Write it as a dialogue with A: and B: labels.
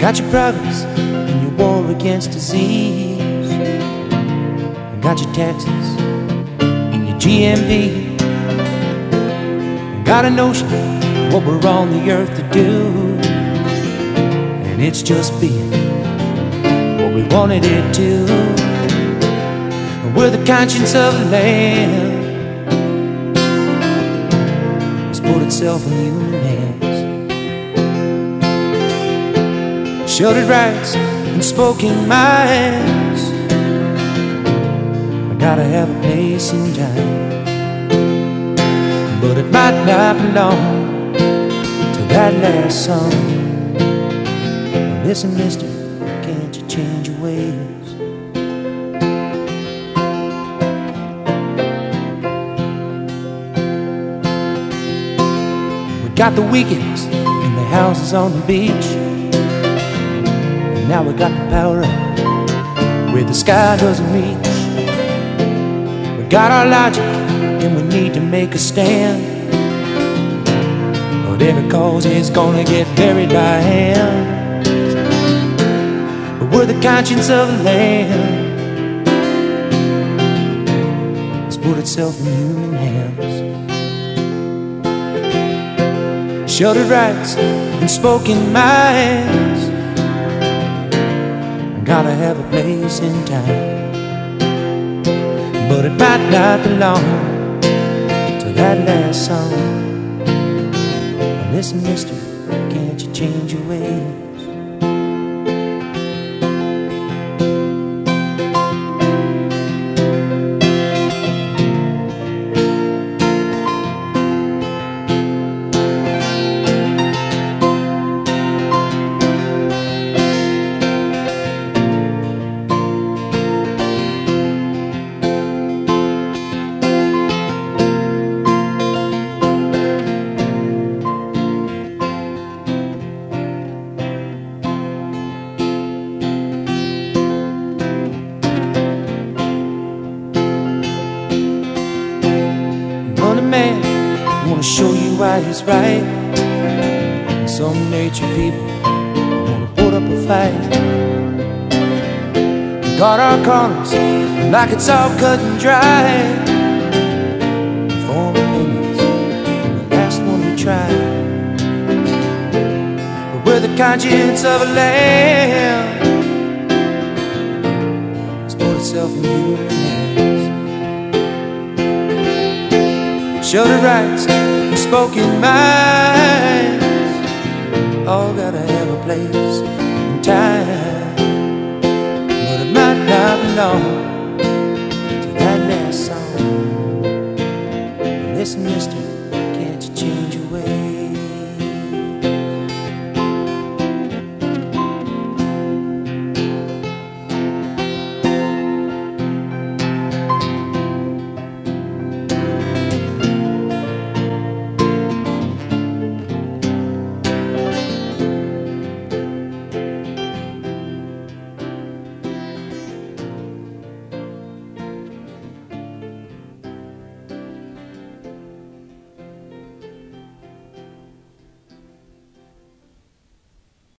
A: got your progress and your war against disease. You got your taxes and your GMP. You got a notion of what we're on the earth to do, and it's just being what we wanted it to. We're the conscience of the land. It's put itself in human hands. Sheltered rights and spoken minds. I gotta have a place in time, but it might not belong to that last song. Listen, mister, can't you change your ways? Got the weekends in the houses on the beach, and now we got the power up where the sky doesn't reach. We got our logic and we need to make a stand, but every cause is gonna get buried by hand. But we're the conscience of the land. It's put itself in human hands. Sheltered rights and spoken minds. I gotta have a place in time, but it might not belong to that last song. Listen, mister, can't you change your ways? Man, I wanna show you why he's right. And some nature people wanna put up a fight. We got our corners like it's all cut and dry. Form opinions from the last one we tried. But we're the conscience of a land. It's put itself in human hands. Sheltered rights and spoken minds. All gotta have a place and time, but it might not belong